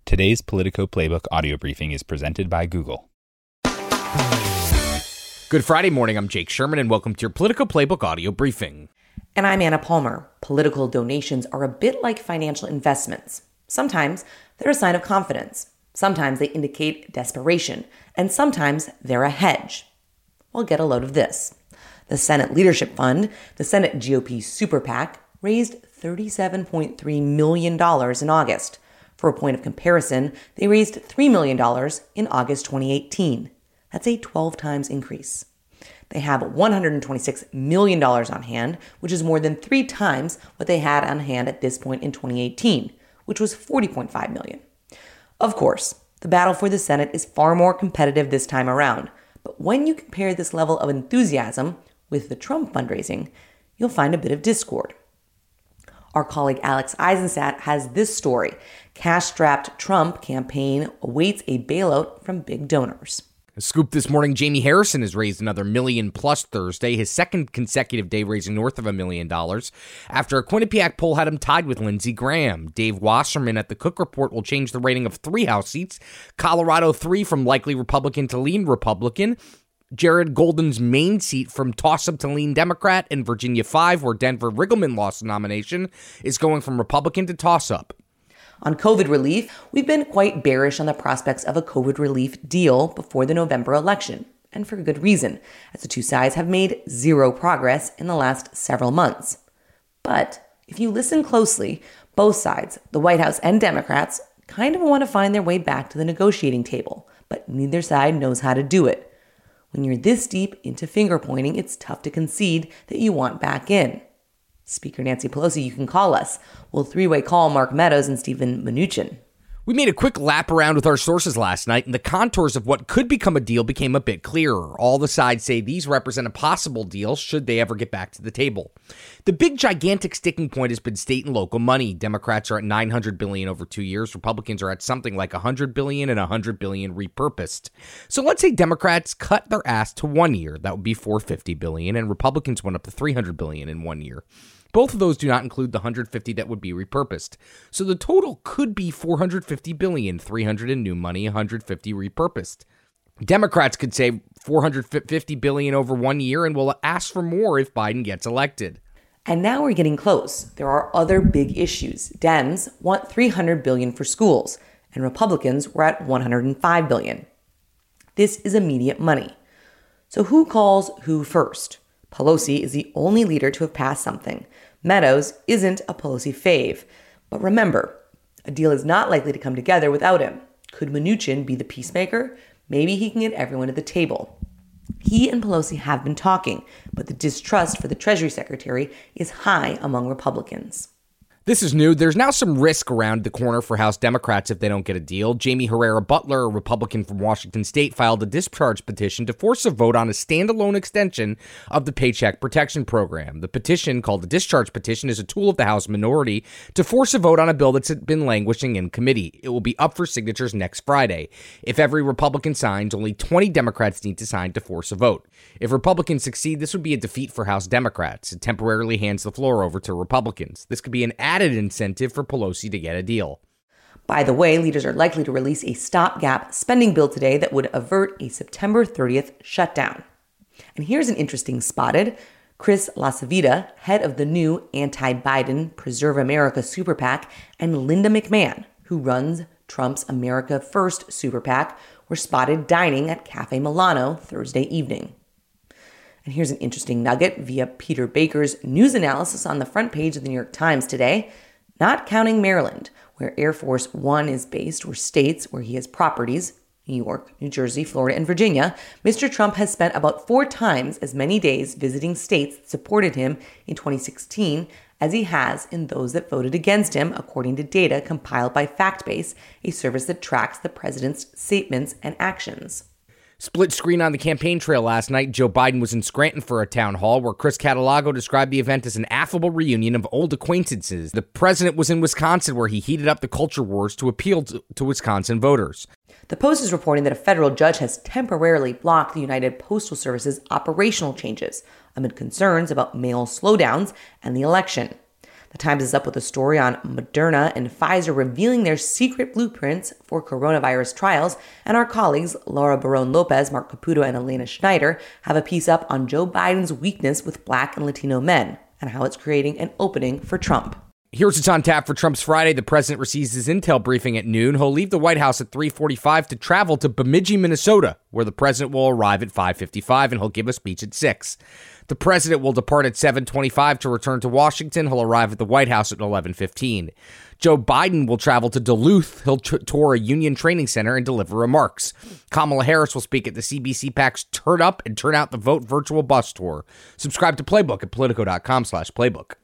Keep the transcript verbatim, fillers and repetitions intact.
Today's Politico Playbook audio briefing is presented by Google. Good Friday morning, I'm Jake Sherman, and welcome to your Politico Playbook audio briefing. And I'm Anna Palmer. Political donations are a bit like financial investments. Sometimes they're a sign of confidence. Sometimes they indicate desperation. And sometimes they're a hedge. Well, get a load of this. The Senate Leadership Fund, the Senate G O P Super PAC, raised thirty-seven point three million dollars in August. For a point of comparison, they raised three million dollars in August twenty eighteen. That's a twelve times increase. They have one hundred twenty-six million dollars on hand, which is more than three times what they had on hand at this point in twenty eighteen, which was forty point five million dollars. Of course, the battle for the Senate is far more competitive this time around, but when you compare this level of enthusiasm with the Trump fundraising, you'll find a bit of discord. Our colleague Alex Eisenstadt has this story. Cash-strapped Trump campaign awaits a bailout from big donors. A scoop this morning, Jamie Harrison has raised another million plus Thursday, his second consecutive day raising north of a million dollars, after a Quinnipiac poll had him tied with Lindsey Graham. Dave Wasserman at the Cook Report will change the rating of three House seats, Colorado three from likely Republican to lean Republican, Jared Golden's Maine seat from toss-up to lean Democrat, and Virginia five, where Denver Riggleman lost the nomination, is going from Republican to toss-up. On COVID relief, we've been quite bearish on the prospects of a COVID relief deal before the November election, and for good reason, as the two sides have made zero progress in the last several months. But if you listen closely, both sides, the White House and Democrats, kind of want to find their way back to the negotiating table, but neither side knows how to do it. When you're this deep into finger-pointing, it's tough to concede that you want back in. Speaker Nancy Pelosi, you can call us. We'll three-way call Mark Meadows and Stephen Mnuchin. We made a quick lap around with our sources last night, and the contours of what could become a deal became a bit clearer. All the sides say these represent a possible deal should they ever get back to the table. The big, gigantic sticking point has been state and local money. Democrats are at nine hundred billion dollars over two years. Republicans are at something like one hundred billion dollars and one hundred billion dollars repurposed. So let's say Democrats cut their ass to one year. That would be four hundred fifty billion dollars, and Republicans went up to three hundred billion dollars in one year. Both of those do not include the one hundred fifty that would be repurposed. So the total could be four hundred fifty billion dollars, three hundred in new money, one hundred fifty repurposed. Democrats could say four hundred fifty billion dollars over one year and will ask for more if Biden gets elected. And now we're getting close. There are other big issues. Dems want three hundred billion dollars for schools, and Republicans were at one hundred five billion dollars. This is immediate money. So who calls who first? Pelosi is the only leader to have passed something. Meadows isn't a Pelosi fave. But remember, a deal is not likely to come together without him. Could Mnuchin be the peacemaker? Maybe he can get everyone at the table. He and Pelosi have been talking, but the distrust for the Treasury Secretary is high among Republicans. This is new. There's now some risk around the corner for House Democrats if they don't get a deal. Jamie Herrera Butler, a Republican from Washington State, filed a discharge petition to force a vote on a standalone extension of the Paycheck Protection Program. The petition, called the discharge petition, is a tool of the House minority to force a vote on a bill that's been languishing in committee. It will be up for signatures next Friday. If every Republican signs, only twenty Democrats need to sign to force a vote. If Republicans succeed, this would be a defeat for House Democrats. It temporarily hands the floor over to Republicans. This could be an added incentive for Pelosi to get a deal. By the way, leaders are likely to release a stopgap spending bill today that would avert a September thirtieth shutdown. And here's an interesting spotted. Chris LaCivita, head of the new anti-Biden Preserve America Super PAC, and Linda McMahon, who runs Trump's America First Super PAC, were spotted dining at Cafe Milano Thursday evening. And here's an interesting nugget via Peter Baker's news analysis on the front page of the New York Times today. Not counting Maryland, where Air Force One is based, or states where he has properties, New York, New Jersey, Florida, and Virginia, Mister Trump has spent about four times as many days visiting states that supported him in twenty sixteen as he has in those that voted against him, according to data compiled by FactBase, a service that tracks the president's statements and actions. Split screen on the campaign trail last night. Joe Biden was in Scranton for a town hall where Chris Catalogo described the event as an affable reunion of old acquaintances. The president was in Wisconsin where he heated up the culture wars to appeal to, to Wisconsin voters. The Post is reporting that a federal judge has temporarily blocked the United Postal Service's operational changes amid concerns about mail slowdowns and the election. The Times is up with a story on Moderna and Pfizer revealing their secret blueprints for coronavirus trials, and our colleagues Laura Barón-Lopez, Mark Caputo, and Elena Schneider have a piece up on Joe Biden's weakness with Black and Latino men and how it's creating an opening for Trump. Here's what's on tap for Trump's Friday. The president receives his intel briefing at noon. He'll leave the White House at three forty-five to travel to Bemidji, Minnesota, where the president will arrive at five fifty-five, and he'll give a speech at six. The president will depart at seven twenty-five to return to Washington. He'll arrive at the White House at eleven fifteen. Joe Biden will travel to Duluth. He'll t- tour a union training center and deliver remarks. Kamala Harris will speak at the C B C PAC's Turn Up and Turn Out the Vote virtual bus tour. Subscribe to Playbook at Politico.com slash Playbook.